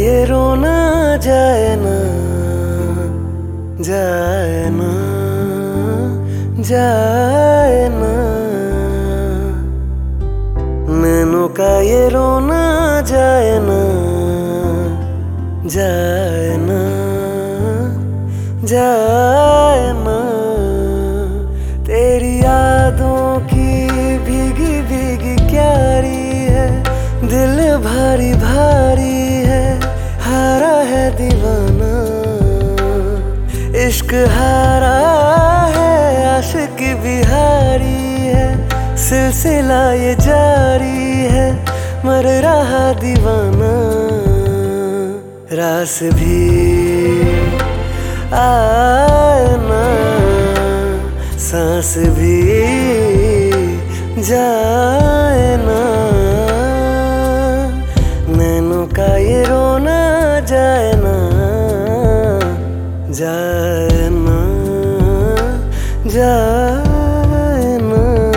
ये रोना जाए ना, जाए ना, जाए ना। नैनों का ये रोना जाए ना, जाए ना, जाए ना। तेरी यादों की भीगी भीगी क्यारी है, दिल भारी भारी है, हारा है दीवाना। इश्क हारा है, आशिक बिहारी है, सिलसिला ये जारी है, मर रहा दीवाना। रास भी आए ना, सांस भी जाए ना। नैनों का ये रोना जाए ना, जाए ना, जाए ना।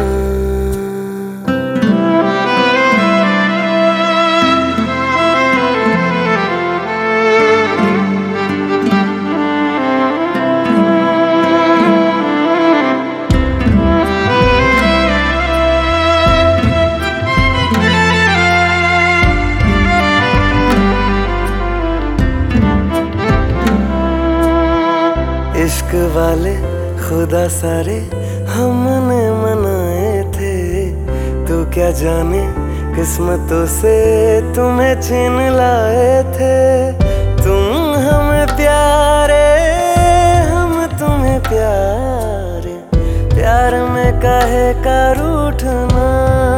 इश्क वाले खुदा सारे हमने मनाए थे, तू क्या जाने किस्मतों से तुम्हें छीन लाए थे। तुम हमें प्यारे, हम तुम्हें प्यारे, प्यार में काहे का रूठना।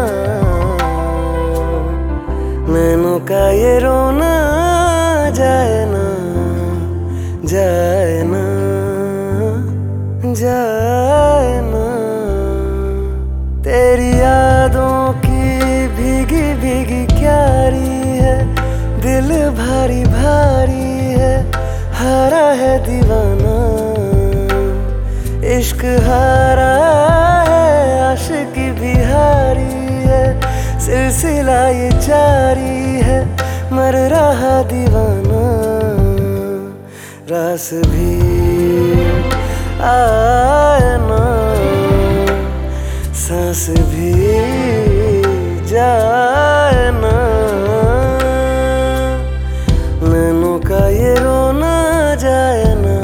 नैनों का ये रोना जाए ना, जाए ना, जाए ना। तेरी यादों की भीगी भीगी क्यारी है, दिल भारी भारी है, हारा है दीवाना। इश्क हारा है, आशिक बिहारी है, सिलसिला ये जारी है, मर रहा दीवाना। रास भी आए ना, सांस भी जाए ना। नैनों का ये रोना जाए ना,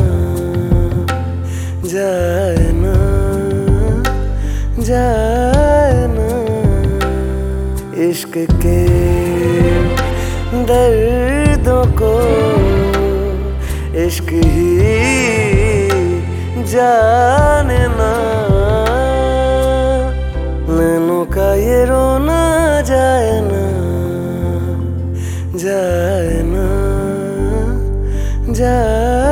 जाए ना, जाए ना। इश्क के दर्दों को इश्क ही जाने ना। नैनों का ये रोना जाए ना, जाए ना, जाए